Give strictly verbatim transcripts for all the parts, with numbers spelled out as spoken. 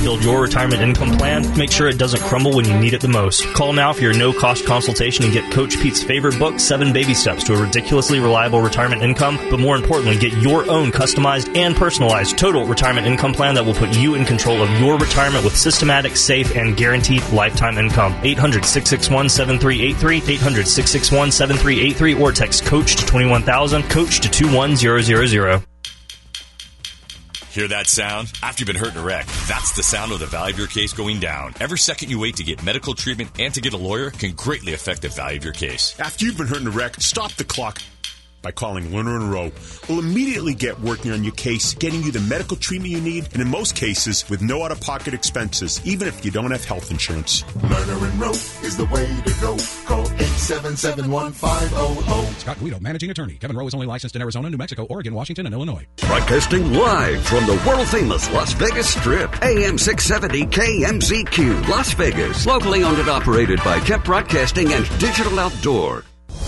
build your retirement income plan, make sure it doesn't crumble when you need it the most. Call now for your no-cost consultation and get Coach Pete's favorite book, Seven Baby Steps to a Ridiculously Reliable Retirement Income, but more importantly, get your own customized and personalized total retirement income plan that will put you in control of your retirement with systematic, safe, and guaranteed lifetime income. eight hundred, six six one, seven three eight three, eight hundred, six six one, seven three eight three, or text COACH to twenty-one thousand, COACH to two one zero zero zero. Hear that sound? After you've been hurt in a wreck, that's the sound of the value of your case going down. Every second you wait to get medical treatment and to get a lawyer can greatly affect the value of your case. After you've been hurt in a wreck, stop the clock by calling Lerner and Rowe. We'll immediately get working on your case, getting you the medical treatment you need, and in most cases, with no out-of-pocket expenses, even if you don't have health insurance. Lerner and Rowe is the way to go. Call eight seven seven, one five zero zero. Scott Guido, managing attorney. Kevin Rowe is only licensed in Arizona, New Mexico, Oregon, Washington, and Illinois. Broadcasting live from the world-famous Las Vegas Strip. A M six seventy K M Z Q, Las Vegas. Locally owned and operated by Kemp Broadcasting and Digital Outdoor.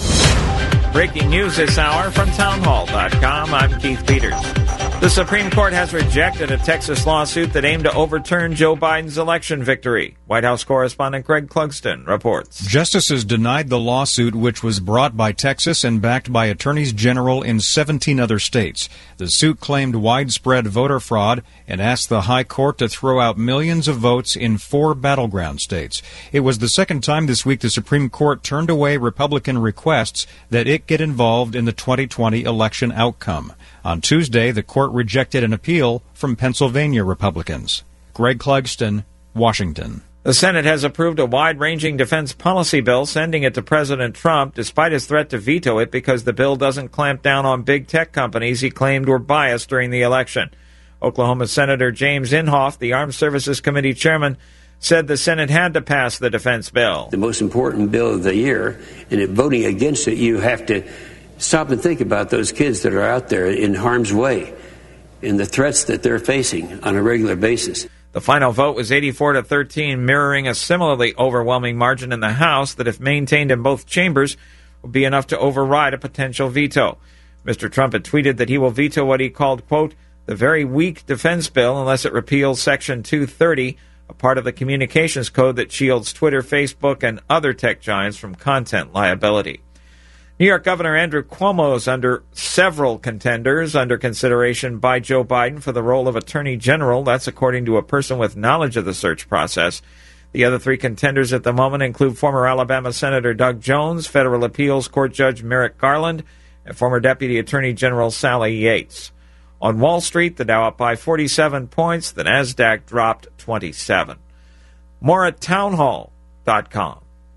Breaking news this hour from townhall dot com. I'm Keith Peters. The Supreme Court has rejected a Texas lawsuit that aimed to overturn Joe Biden's election victory. White House correspondent Greg Clugston reports. Justices denied the lawsuit, which was brought by Texas and backed by attorneys general in seventeen other states. The suit claimed widespread voter fraud and asked the High Court to throw out millions of votes in four battleground states. It was the second time this week the Supreme Court turned away Republican requests that it get involved in the twenty twenty election outcome. On Tuesday, the court rejected an appeal from Pennsylvania Republicans. Greg Clugston, Washington. The Senate has approved a wide-ranging defense policy bill, sending it to President Trump, despite his threat to veto it because the bill doesn't clamp down on big tech companies he claimed were biased during the election. Oklahoma Senator James Inhofe, the Armed Services Committee chairman, said the Senate had to pass the defense bill. The most important bill of the year, and in voting against it, you have to stop and think about those kids that are out there in harm's way and the threats that they're facing on a regular basis. The final vote was eighty-four to thirteen, mirroring a similarly overwhelming margin in the House that, if maintained in both chambers, would be enough to override a potential veto. Mister Trump had tweeted that he will veto what he called, quote, the very weak defense bill unless it repeals Section two thirty, a part of the communications code that shields Twitter, Facebook, and other tech giants from content liability. New York Governor Andrew Cuomo is under several contenders under consideration by Joe Biden for the role of Attorney General. That's according to a person with knowledge of the search process. The other three contenders at the moment include former Alabama Senator Doug Jones, federal appeals court judge Merrick Garland, and former Deputy Attorney General Sally Yates. On Wall Street, the Dow up by forty-seven points, the NASDAQ dropped twenty-seven. More at townhall dot com.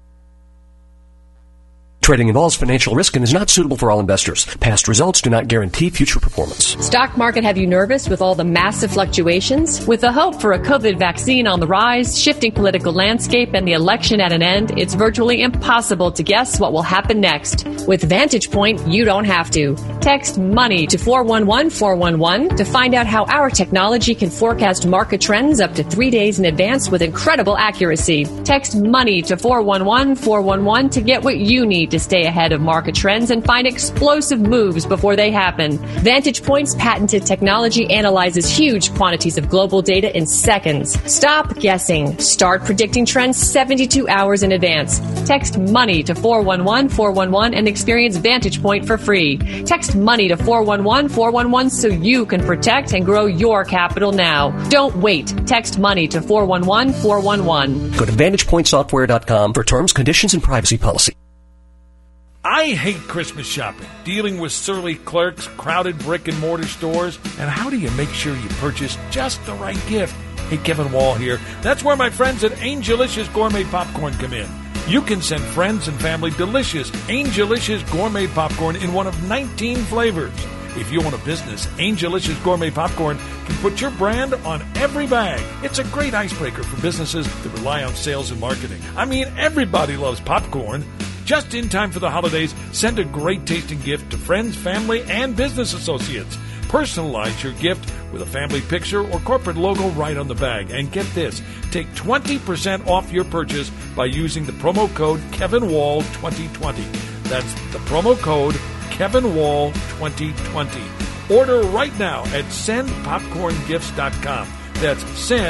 Trading involves financial risk and is not suitable for all investors. Past results do not guarantee future performance. Stock market have you nervous with all the massive fluctuations? With the hope for a COVID vaccine on the rise, shifting political landscape, and the election at an end, it's virtually impossible to guess what will happen next. With Vantage Point, you don't have to. Text MONEY to four one one four one one to find out how our technology can forecast market trends up to three days in advance with incredible accuracy. Text MONEY to four one one four one one to get what you need to stay ahead of market trends and find explosive moves before they happen. Vantage Point's patented technology analyzes huge quantities of global data in seconds. Stop guessing. Start predicting trends seventy-two hours in advance. Text MONEY to four one one four one one and experience Vantage Point for free. Text MONEY to four one one four one one so you can protect and grow your capital now. Don't wait. Text MONEY to four one one four one one. Go to vantage point software dot com for terms, conditions, and privacy policy. I hate Christmas shopping, dealing with surly clerks, crowded brick-and-mortar stores, and how do you make sure you purchase just the right gift? Hey, Kevin Wall here. That's where my friends at Angelicious Gourmet Popcorn come in. You can send friends and family delicious Angelicious Gourmet Popcorn in one of nineteen flavors. If you own a business, Angelicious Gourmet Popcorn can put your brand on every bag. It's a great icebreaker for businesses that rely on sales and marketing. I mean, everybody loves popcorn. Just in time for the holidays, send a great tasting gift to friends, family, and business associates. Personalize your gift with a family picture or corporate logo right on the bag. And get this, take twenty percent off your purchase by using the promo code Kevin Wall twenty twenty. That's the promo code Kevin Wall twenty twenty. Order right now at send popcorn gifts dot com. That's send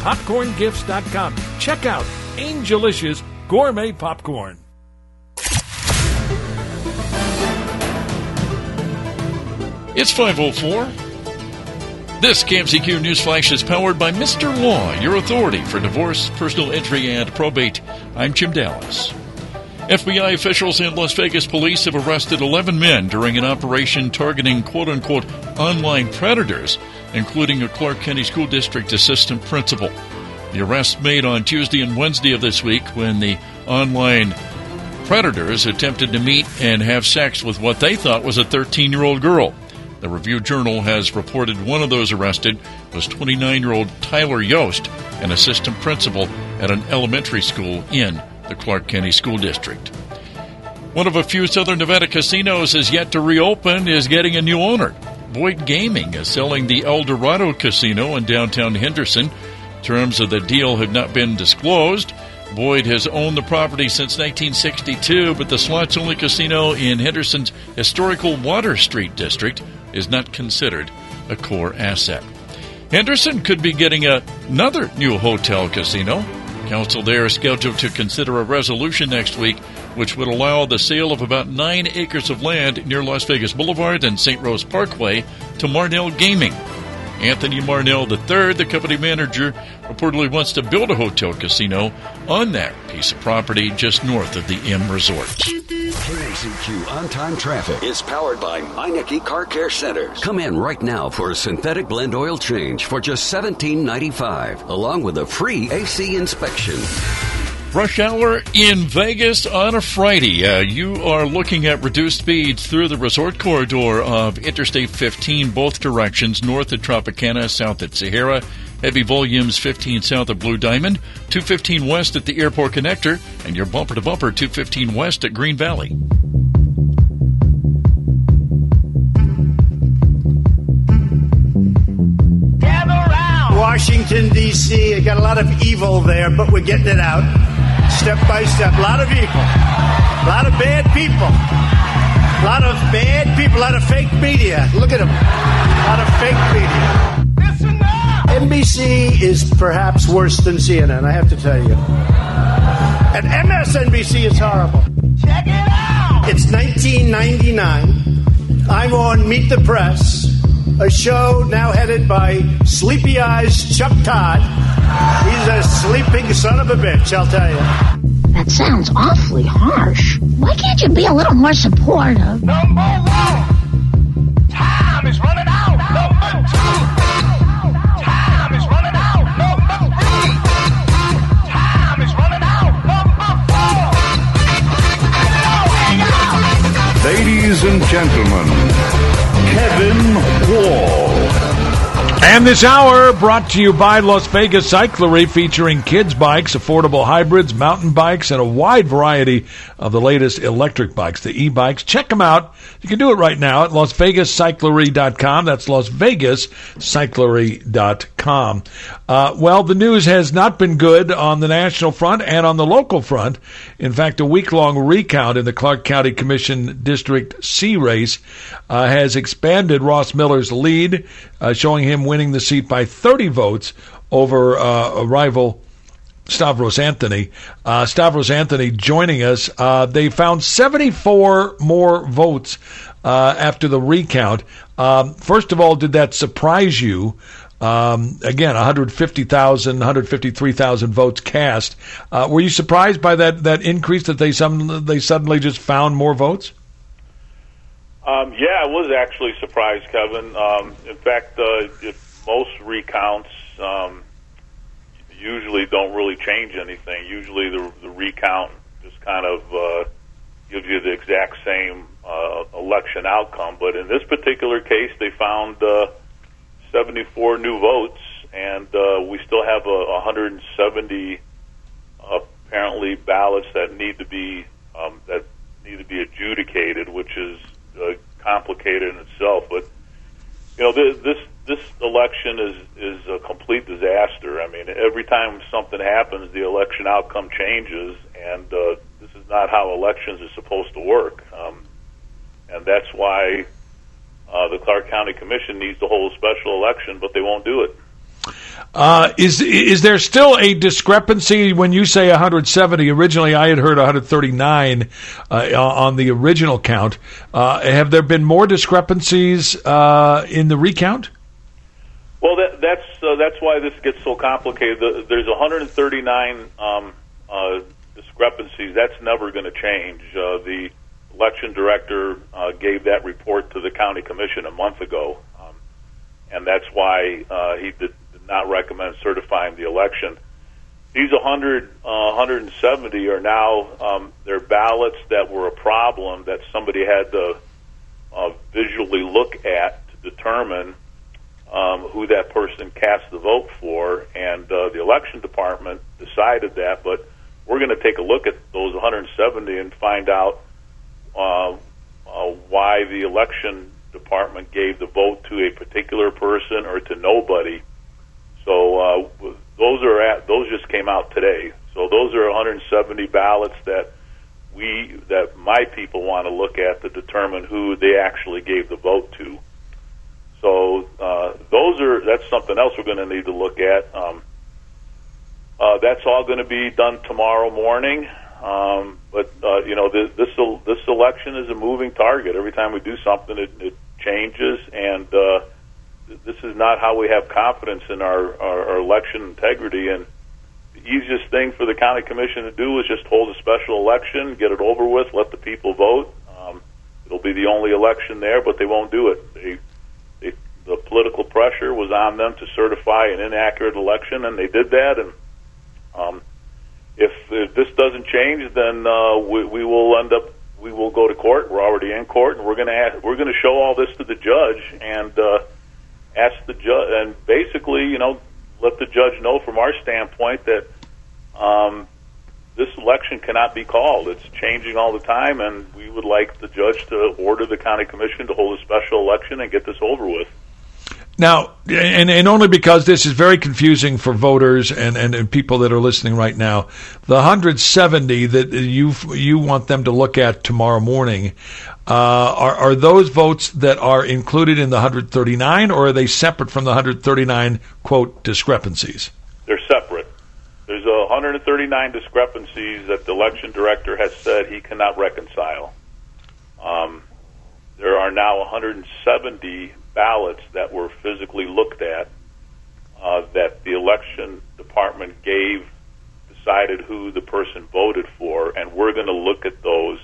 popcorn gifts dot com. Check out Angelicious Gourmet Popcorn. It's five oh four. This K M Z Q News Flash is powered by Mister Law, your authority for divorce, personal injury, and probate. I'm Jim Dallas. F B I officials and Las Vegas police have arrested eleven men during an operation targeting quote-unquote online predators, including a Clark County School District assistant principal. The arrests made on Tuesday and Wednesday of this week when the online predators attempted to meet and have sex with what they thought was a thirteen-year-old girl. The Review-Journal has reported one of those arrested was twenty-nine-year-old Tyler Yost, an assistant principal at an elementary school in the Clark County School District. One of a few Southern Nevada casinos is yet to reopen is getting a new owner. Boyd Gaming is selling the El Dorado Casino in downtown Henderson. Terms of the deal have not been disclosed. Boyd has owned the property since nineteen sixty-two, but the slots-only casino in Henderson's historical Water Street district is not considered a core asset. Henderson could be getting a, another new hotel casino. Council there is scheduled to consider a resolution next week which would allow the sale of about nine acres of land near Las Vegas Boulevard and Saint Rose Parkway to Marnell Gaming. Anthony Marnell the third, the company manager, reportedly wants to build a hotel casino on that piece of property just north of the M Resort. K M Z Q On-Time Traffic is powered by Meineke Car Care Centers. Come in right now for a synthetic blend oil change for just seventeen ninety-five, along with a free A C inspection. Rush hour in Vegas on a Friday. Uh, you are looking at reduced speeds through the resort corridor of Interstate fifteen, both directions, north at Tropicana, south at Sahara. Heavy volumes fifteen south of Blue Diamond, two fifteen west at the Airport Connector, and your bumper-to-bumper two fifteen west at Green Valley. Washington, D C, got a lot of evil there, but we're getting it out step by step. A lot of evil, a lot of bad people, a lot of bad people, a lot of fake media. Look at them, a lot of fake media. N B C is perhaps worse than C N N, I have to tell you. And M S N B C is horrible. Check it out! It's nineteen ninety-nine. I'm on Meet the Press, a show now headed by Sleepy Eyes Chuck Todd. He's a sleeping son of a bitch, I'll tell you. That sounds awfully harsh. Why can't you be a little more supportive? Number one, time is running out. Number two, time is running out. Number three, time is running out. Number four. Ladies and gentlemen, Kevin Wall. And this hour brought to you by Las Vegas Cyclery, featuring kids' bikes, affordable hybrids, mountain bikes, and a wide variety of the latest electric bikes, the e-bikes. Check them out. You can do it right now at las vegas cyclery dot com. That's las vegas cyclery dot com. Uh, well, the news has not been good on the national front and on the local front. In fact, a week-long recount in the Clark County Commission District C race uh, has expanded Ross Miller's lead, uh, showing him winning the seat by thirty votes over uh, a rival, Stavros Anthony. Uh, Stavros Anthony joining us. Uh, they found seventy-four more votes uh, after the recount. Um, first of all, did that surprise you? Um, again, one hundred fifty thousand, one hundred fifty-three thousand votes cast. Uh, were you surprised by that, that increase that they some they suddenly just found more votes? Um, yeah, I was actually surprised, Kevin. Um, in fact, uh, if most recounts um, usually don't really change anything. Usually the, the recount just kind of uh, gives you the exact same uh, election outcome. But in this particular case, they found uh, seventy-four new votes, and uh, we still have a, one hundred seventy uh, apparently ballots that need to be um, that need to be adjudicated, which is uh, complicated in itself. But you know, this this, this election is is a complete disaster. I mean, every time something happens, the election outcome changes, and uh, this is not how elections are supposed to work. Um, and that's why uh, the Clark County Commission needs to hold a special election, but they won't do it. Uh, is is there still a discrepancy when you say one hundred seventy? Originally, I had heard one hundred thirty-nine uh, on the original count. Uh, have there been more discrepancies uh, in the recount? Well, that, that's uh, that's why this gets so complicated. The, there's one hundred thirty-nine um, uh, discrepancies. That's never going to change. Uh, the election director uh, gave that report to the county commission a month ago, um, and that's why uh, he did. not recommend certifying the election. These one hundred, uh, one hundred seventy are now, um, they're ballots that were a problem that somebody had to uh, visually look at to determine um, who that person cast the vote for, and uh, the election department decided that, but we're going to take a look at those one hundred seventy and find out uh, uh, why the election department gave the vote to a particular person or to nobody. So uh, those are at, those just came out today. So those are one hundred seventy ballots that we that my people want to look at to determine who they actually gave the vote to. So uh, those are that's something else we're going to need to look at. Um, uh, that's all going to be done tomorrow morning. Um, but uh, you know this this this election is a moving target. Every time we do something, it, it changes and. Uh, This is not how we have confidence in our, our, our election integrity, and the easiest thing for the county commission to do is just hold a special election, get it over with, let the people vote. Um, it'll be the only election there, but they won't do it. They, they, the political pressure was on them to certify an inaccurate election, and they did that. And um, if, if this doesn't change, then uh, we, we will end up we will go to court. We're already in court, and we're going to we're going to show all this to the judge and. Uh, Ask the judge, and basically, you know, let the judge know from our standpoint that um, this election cannot be called. It's changing all the time, and we would like the judge to order the county commission to hold a special election and get this over with. Now, and, and only because this is very confusing for voters and, and, and people that are listening right now, the one hundred seventy that you you want them to look at tomorrow morning, uh, are, are those votes that are included in the one hundred thirty-nine, or are they separate from the one hundred thirty-nine, quote, discrepancies? They're separate. There's one hundred thirty-nine discrepancies that the election director has said he cannot reconcile. Um, there are now one hundred seventy ballots that were physically looked at uh, that the election department gave, decided who the person voted for, and we're going to look at those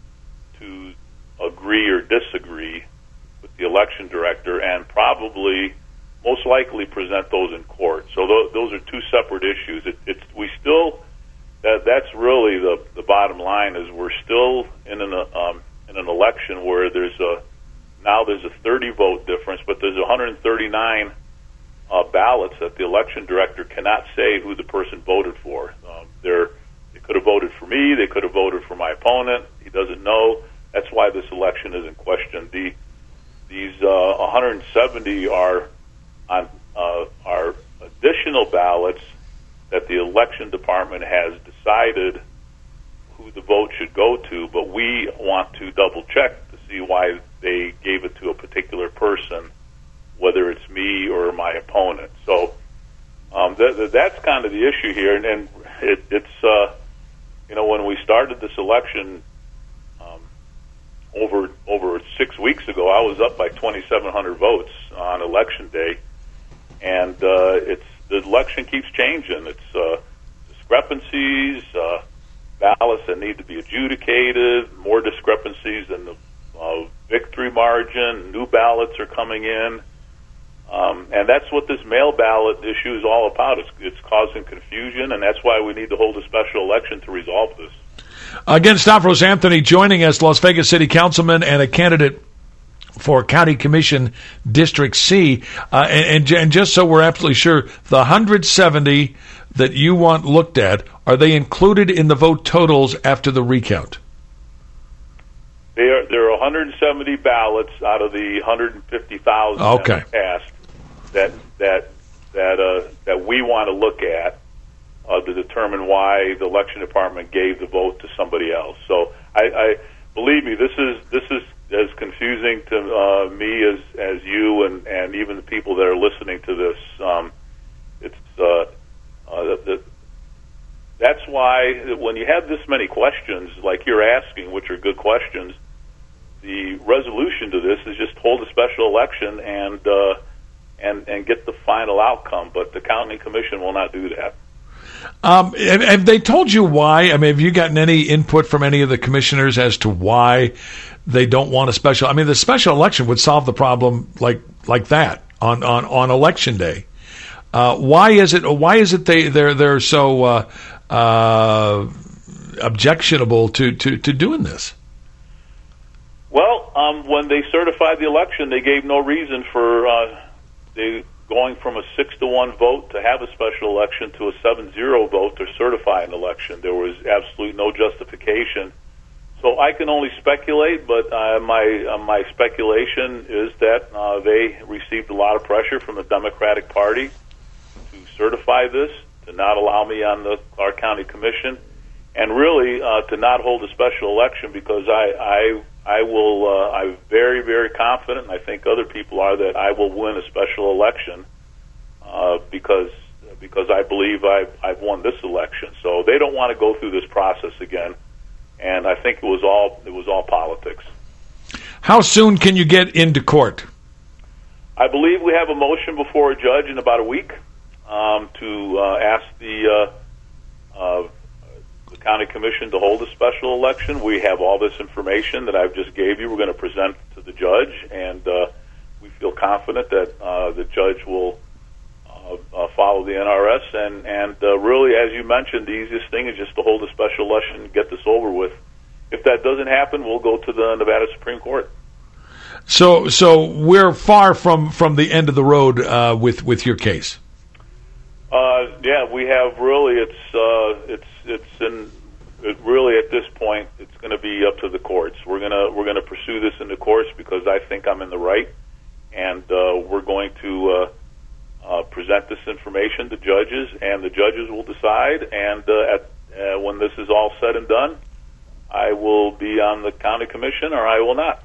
to agree or disagree with the election director and probably most likely present those in court. So th- those are two separate issues. It, it's we still that that's really the the bottom line is we're still in an um, in an election where there's a now there's a thirty vote difference, but there's one hundred thirty-nine uh, ballots that the election director cannot say who the person voted for. Um, they're, they could have voted for me, they could have voted for my opponent. He doesn't know. That's why this election is in question. The these uh, one hundred seventy are on uh, are additional ballots that the election department has decided who the vote should go to, but we want to double check to see why they gave it to a particular person, whether it's me or my opponent. So um, th- th- that's kind of the issue here. And, and it, it's, uh, you know, when we started this election um, over over six weeks ago, I was up by twenty-seven hundred votes on election day. And uh, it's the election keeps changing. It's uh, discrepancies, uh, ballots that need to be adjudicated, more discrepancies than the uh, victory margin, new ballots are coming in. Um, and that's what this mail ballot issue is all about. It's, it's causing confusion, and that's why we need to hold a special election to resolve this. Again, Stavros Anthony joining us, Las Vegas City Councilman and a candidate for County Commission District C. Uh, and, and just so we're absolutely sure, the one hundred seventy that you want looked at, are they included in the vote totals after the recount? There, there are one hundred seventy ballots out of the one hundred fifty thousand okay. that passed that that that uh, that we want to look at uh, to determine why the election department gave the vote to somebody else. So, I, I believe me, this is this is as confusing to uh, me as as you and, and even the people that are listening to this. Um, it, uh, uh, the, the, that's why when you have this many questions like you're asking, which are good questions, the resolution to this is just hold a special election and uh, and and get the final outcome. But the county commission will not do that. Um, have, have they told you why? I mean, have you gotten any input from any of the commissioners as to why they don't want a special? I mean, the special election would solve the problem like like that on, on, on election day. Uh, why is it? Why is it they they're they're so uh, uh, objectionable to, to, to doing this? Well, um, when they certified the election, they gave no reason for uh, they going from a six to one vote to have a special election to a seven zero vote to certify an election. There was absolutely no justification. So I can only speculate, but uh, my uh, my speculation is that uh, they received a lot of pressure from the Democratic Party to certify this, to not allow me on the Clark County Commission, and really uh, to not hold a special election because I I. I will. Uh, I'm very, very confident, and I think other people are, that I will win a special election uh, because because I believe I've, I've won this election. So they don't want to go through this process again, and I think it was all it was all politics. How soon can you get into court? I believe we have a motion before a judge in about a week um, to uh, ask the. Uh, uh, County Commission to hold a special election. We have all this information that I've just gave you. We're going to present to the judge, and uh, we feel confident that uh, the judge will uh, uh, follow the N R S. And, and uh, really, as you mentioned, the easiest thing is just to hold a special election and get this over with. If that doesn't happen, we'll go to the Nevada Supreme Court. So, so we're far from, from the end of the road uh, with with your case. Uh, yeah, we have really. It's uh, it's it's in it really at this point. It's going to be up to the courts. We're gonna we're gonna pursue this in the courts because I think I'm in the right, and uh, we're going to uh, uh, present this information to judges, and the judges will decide. And uh, at uh, when this is all said and done, I will be on the county commission, or I will not.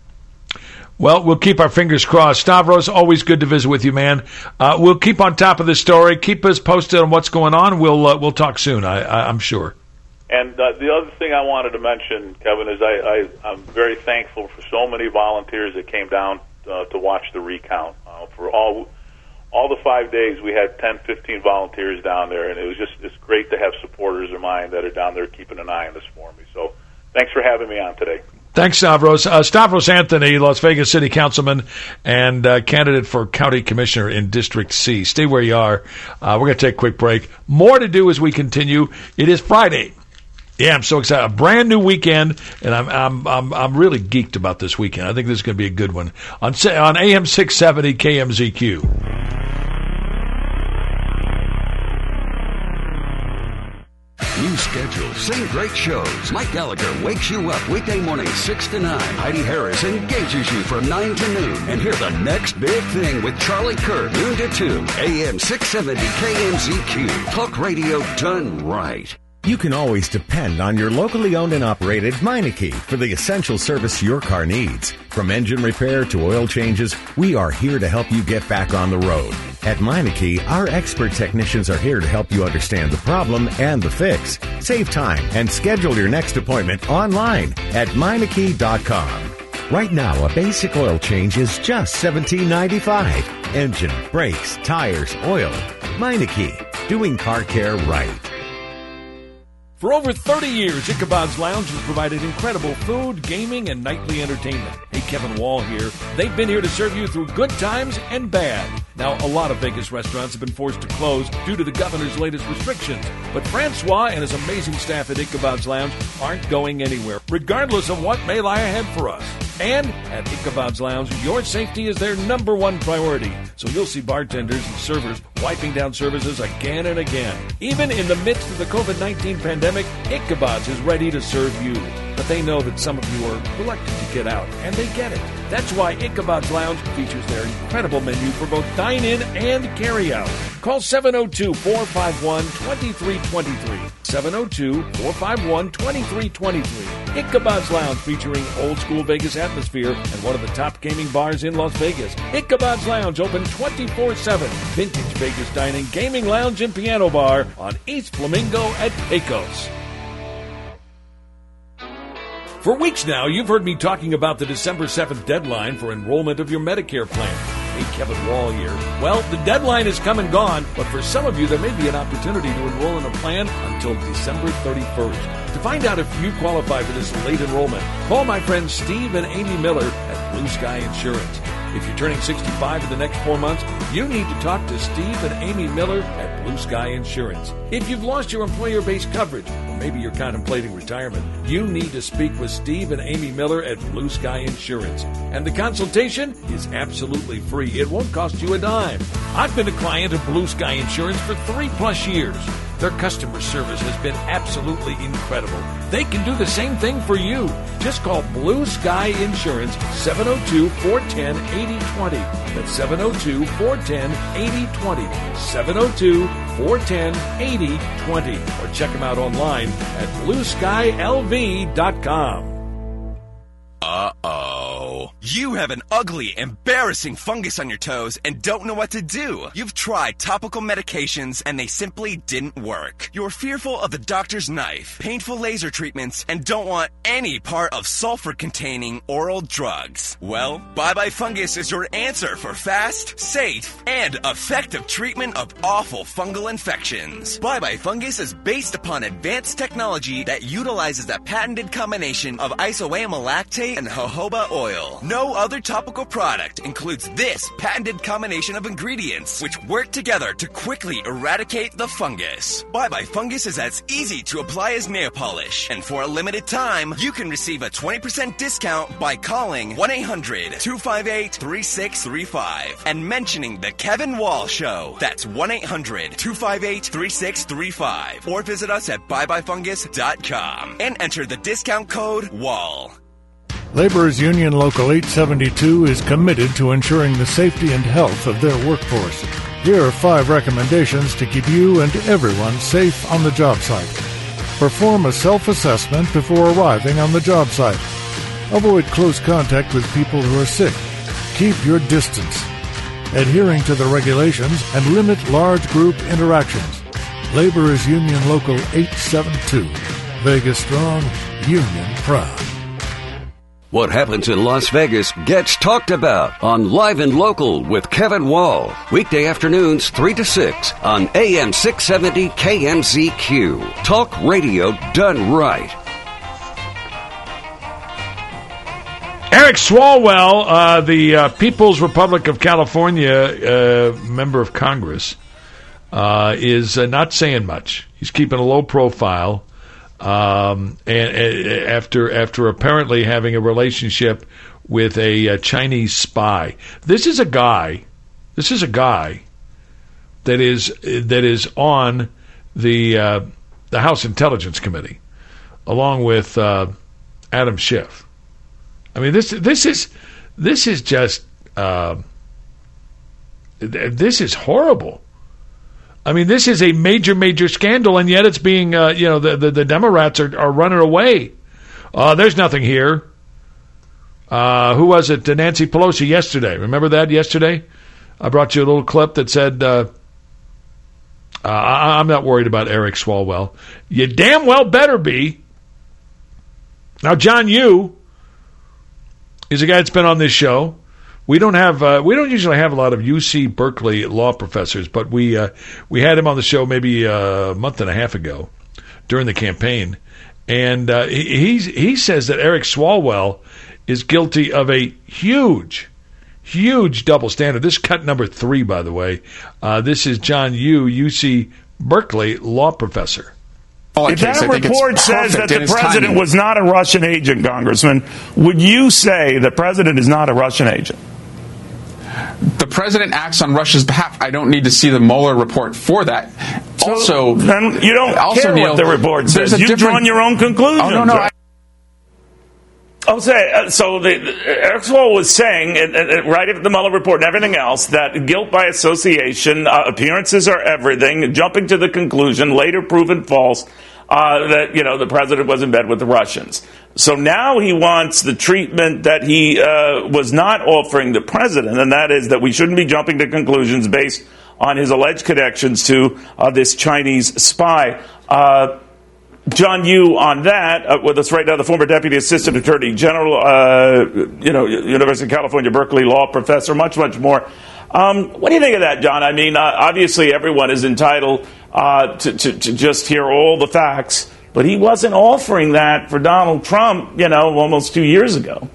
Well, we'll keep our fingers crossed. Stavros, always good to visit with you, man. Uh, we'll keep on top of this story. Keep us posted on what's going on. We'll uh, we'll talk soon, I, I, I'm sure. And uh, the other thing I wanted to mention, Kevin, is I, I, I'm very thankful for so many volunteers that came down uh, to watch the recount. Uh, for all all the five days, we had ten, fifteen volunteers down there, and it was just it's great to have supporters of mine that are down there keeping an eye on this for me. So thanks for having me on today. Thanks, Stavros. Uh, Stavros Anthony, Las Vegas City Councilman and uh, candidate for County Commissioner in District C. Stay where you are. Uh, we're going to take a quick break. More to do as we continue. It is Friday. Yeah, I'm so excited. A brand new weekend, and I'm I'm I'm, I'm really geeked about this weekend. I think this is going to be a good one. On, on A M six seventy K M Z Q. New schedule, same great shows. Mike Gallagher wakes you up weekday mornings six to nine. Heidi Harris engages you from nine to noon. And hear the next big thing with Charlie Kirk, noon to two. A M six seventy K M Z Q. Talk radio done right. You can always depend on your locally owned and operated Meineke for the essential service your car needs. From engine repair to oil changes, we are here to help you get back on the road. At Meineke, our expert technicians are here to help you understand the problem and the fix. Save time and schedule your next appointment online at Meineke dot com. Right now, a basic oil change is just seventeen ninety-five. Engine, brakes, tires, oil. Meineke, doing car care right. For over thirty years, Ichabod's Lounge has provided incredible food, gaming, and nightly entertainment. Hey, Kevin Wall here. They've been here to serve you through good times and bad. Now, a lot of Vegas restaurants have been forced to close due to the governor's latest restrictions. But Francois and his amazing staff at Ichabod's Lounge aren't going anywhere, regardless of what may lie ahead for us. And at Ichabod's Lounge, your safety is their number one priority. So you'll see bartenders and servers wiping down services again and again. Even in the midst of the covid nineteen pandemic, Ichabod's is ready to serve you. The they know that some of you are reluctant to get out, and they get it. That's why Ichabod's Lounge features their incredible menu for both dine-in and carry-out. Call seven oh two, four five one, two three two three. seven oh two, four five one, two three two three. Ichabod's Lounge, featuring old-school Vegas atmosphere and one of the top gaming bars in Las Vegas. Ichabod's Lounge, open twenty-four seven. Vintage Vegas dining, gaming lounge, and piano bar on East Flamingo at Pecos. For weeks now, you've heard me talking about the December seventh deadline for enrollment of your Medicare plan. Hey, Kevin Wall here. Well, the deadline is come and gone, but for some of you, there may be an opportunity to enroll in a plan until December thirty-first. To find out if you qualify for this late enrollment, call my friends Steve and Amy Miller at Blue Sky Insurance. If you're turning sixty-five in the next four months, you need to talk to Steve and Amy Miller at Blue Sky Insurance. If you've lost your employer-based coverage, or maybe you're contemplating retirement, you need to speak with Steve and Amy Miller at Blue Sky Insurance. And the consultation is absolutely free. It won't cost you a dime. I've been a client of Blue Sky Insurance for three plus years. Their customer service has been absolutely incredible. They can do the same thing for you. Just call Blue Sky Insurance, seven oh two, four one zero, eight oh two zero. That's seven oh two, four one zero, eight oh two zero. seven oh two, four one zero, eight oh two zero. Or check them out online at blue sky l v dot com. Uh-oh. You have an ugly, embarrassing fungus on your toes and don't know what to do. You've tried topical medications and they simply didn't work. You're fearful of the doctor's knife, painful laser treatments, and don't want any part of sulfur-containing oral drugs. Well, Bye Bye Fungus is your answer for fast, safe, and effective treatment of awful fungal infections. Bye Bye Fungus is based upon advanced technology that utilizes a patented combination of isoamylactate and jojoba oil. No other topical product includes this patented combination of ingredients, which work together to quickly eradicate the fungus. Bye Bye Fungus is as easy to apply as nail polish, and for a limited time, you can receive a twenty percent discount by calling one eight hundred, two five eight, three six three five and mentioning the Kevin Wall Show. That's one eight hundred, two five eight, three six three five, or visit us at bye bye fungus dot com and enter the discount code WALL. Laborers Union Local eight seventy-two is committed to ensuring the safety and health of their workforce. Here are five recommendations to keep you and everyone safe on the job site. Perform a self-assessment before arriving on the job site. Avoid close contact with people who are sick. Keep your distance. Adhering to the regulations and limit large group interactions. Laborers Union Local eight seventy-two. Vegas strong, union proud. What happens in Las Vegas gets talked about on Live and Local with Kevin Wall. Weekday afternoons three to six on A M six seventy K M Z Q. Talk radio done right. Eric Swalwell, uh, the uh, People's Republic of California uh, member of Congress, uh, is uh, not saying much. He's keeping a low profile. Um, and, and after after apparently having a relationship with a, a Chinese spy, this is a guy. This is a guy that is that is on the uh, the House Intelligence Committee, along with uh, Adam Schiff. I mean, this this is this is just uh, this is horrible. I mean, this is a major, major scandal, and yet it's being, uh, you know, the, the, the Democrats are, are running away. Uh, there's nothing here. Uh, who was it? Nancy Pelosi yesterday. Remember that yesterday? I brought you a little clip that said, uh, uh, I, I'm not worried about Eric Swalwell. You damn well better be. Now, John Yoo is a guy that's been on this show. We don't have uh, we don't usually have a lot of U C Berkeley law professors, but we uh, we had him on the show maybe a month and a half ago during the campaign, and uh, he he's, he says that Eric Swalwell is guilty of a huge, huge double standard. This is cut number three, by the way. Uh, this is John Yoo, U C Berkeley law professor. If that report says that the president was not a Russian agent, Congressman, would you say the president is not a Russian agent? The president acts on Russia's behalf. I don't need to see the Mueller report for that. So, also, you don't also, care what the report says. You've Neil, drawn your own conclusions. Oh, no, no, I, Right? I I'll say, uh, so the, the, Eric Swalwell was saying, uh, uh, right after the Mueller report and everything else, that guilt by association, uh, appearances are everything, jumping to the conclusion, later proven false, uh, that, you know, the president was in bed with the Russians. So now he wants the treatment that he uh, was not offering the president, and that is that we shouldn't be jumping to conclusions based on his alleged connections to uh, this Chinese spy. Uh, John Yoo on that, uh, with us right now, the former Deputy Assistant Attorney General, uh, you know, University of California, Berkeley law professor, much, much more. Um, what do you think of that, John? I mean, uh, obviously everyone is entitled uh, to, to, to just hear all the facts, but he wasn't offering that for Donald Trump, you know, almost two years ago.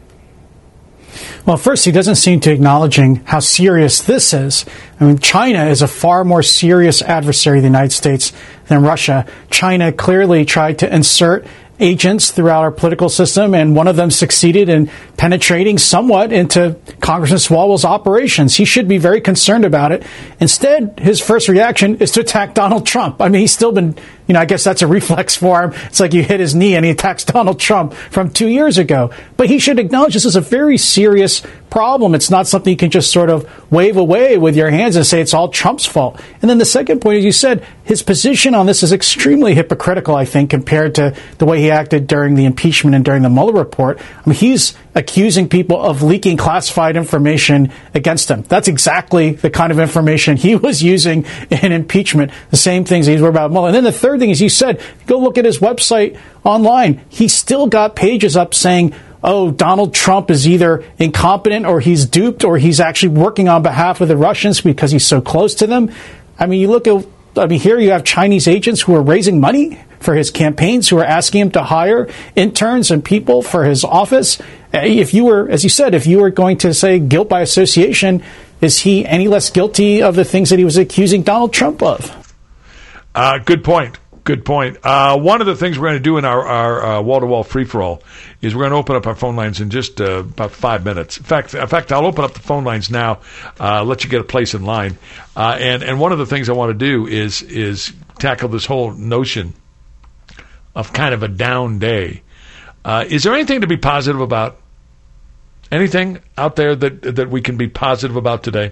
Well, first, he doesn't seem to acknowledging how serious this is. I mean, China is a far more serious adversary of the United States than Russia. China clearly tried to insert agents throughout our political system, and one of them succeeded in penetrating somewhat into Congressman Swalwell's operations. He should be very concerned about it. Instead, his first reaction is to attack Donald Trump. I mean, he's still been, you know, I guess that's a reflex for him. It's like you hit his knee and he attacks Donald Trump from two years ago. But he should acknowledge this is a very serious problem. It's not something you can just sort of wave away with your hands and say it's all Trump's fault. And then the second point, as you said, his position on this is extremely hypocritical, I think, compared to the way he acted during the impeachment and during the Mueller report. I mean, he's accusing people of leaking classified information against him. That's exactly the kind of information he was using in impeachment, the same things he's worried about Mueller. And then the third thing is, you said, go look at his website online. He's still got pages up saying, oh, Donald Trump is either incompetent or he's duped or he's actually working on behalf of the Russians because he's so close to them. I mean, you look at, I mean, here you have Chinese agents who are raising money for his campaigns, who are asking him to hire interns and people for his office. If you were, as you said, if you were going to say guilt by association, is he any less guilty of the things that he was accusing Donald Trump of? Uh, good point. Good point. Uh, one of the things we're going to do in our, our uh, wall-to-wall free-for-all is we're going to open up our phone lines in just uh, about five minutes. In fact, in fact, I'll open up the phone lines now, uh, let you get a place in line. Uh, and, and one of the things I want to do is is tackle this whole notion of kind of a down day. Uh, is there anything to be positive about? Anything out there that that we can be positive about today?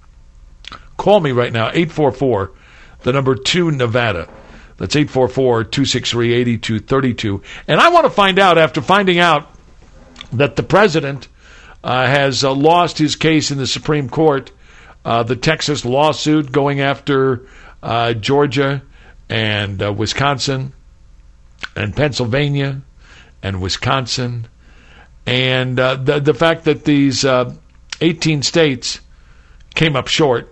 Call me right now, eight four four, the number two, Nevada. That's eight four four, two six three, eight two three two. And I want to find out, after finding out that the president uh, has uh, lost his case in the Supreme Court, uh, the Texas lawsuit going after uh, Georgia and uh, Wisconsin and Pennsylvania and Wisconsin, and uh, the, the fact that these uh, eighteen states came up short.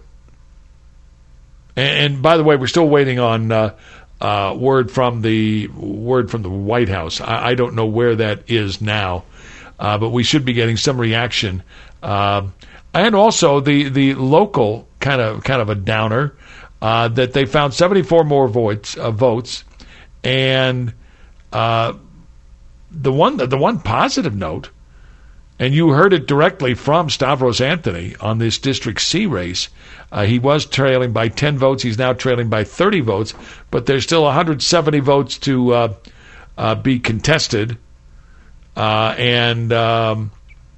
And, and by the way, we're still waiting on Uh, Uh, word from the word from the White House. I, I don't know where that is now, uh, but we should be getting some reaction. Uh, and also the the local kind of kind of a downer uh, that they found seventy-four more votes uh, votes, and uh, the one the one positive note, and you heard it directly from Stavros Anthony on this District C race. Uh, he was trailing by ten votes. He's now trailing by thirty votes, but there's still one hundred seventy votes to uh, uh, be contested, uh, and um,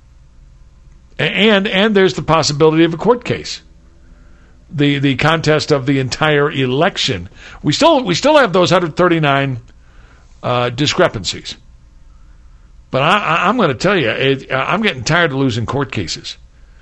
and and there's the possibility of a court case. The the contest of the entire election. We still we still have those one hundred thirty-nine uh, discrepancies, but I, I, I'm going to tell you, it, I'm getting tired of losing court cases.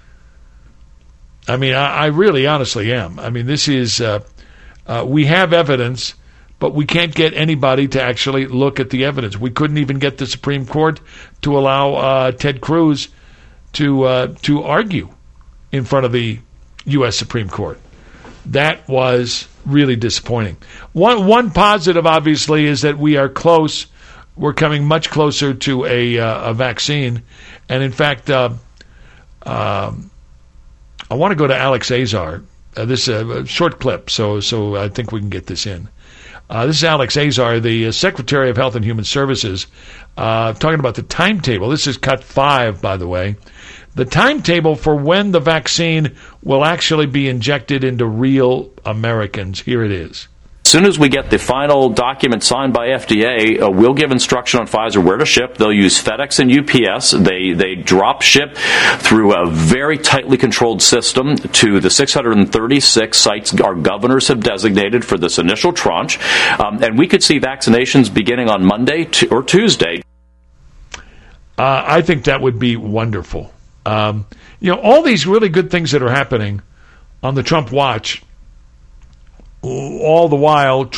I mean, I, I really honestly am. I mean, this is, uh, uh, we have evidence, but we can't get anybody to actually look at the evidence. We couldn't even get the Supreme Court to allow uh, Ted Cruz to uh, to argue in front of the U S Supreme Court. That was really disappointing. One, one positive, obviously, is that we are close. We're coming much closer to a, uh, a vaccine. And, in fact, uh, um, I want to go to Alex Azar. Uh, this is a short clip, so so I think we can get this in. Uh, this is Alex Azar, the uh, Secretary of Health and Human Services, uh, talking about the timetable. This is cut five, by the way. The timetable for when the vaccine will actually be injected into real Americans. Here it is. As soon as we get the final document signed by F D A, uh, we'll give instruction on Pfizer where to ship. They'll use FedEx and U P S. They they drop ship through a very tightly controlled system to the six hundred thirty-six sites our governors have designated for this initial tranche. Um, and we could see vaccinations beginning on Monday to, or Tuesday. Uh, I think that would be wonderful. Um, you know, all these really good things that are happening on the Trump watch, all the while